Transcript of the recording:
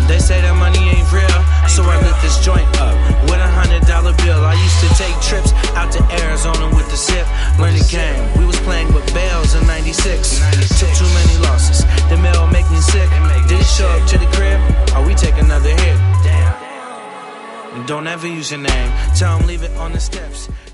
They say that money ain't real, so I lit this joint up with $100 bill. I used to take trips out to Arizona with the sip. When it came, we was playing with Bells in '96. Took too many losses, the mail make me sick. Did it show up to the crib? Or we take another hit? Don't ever use your name, tell them leave it on the steps.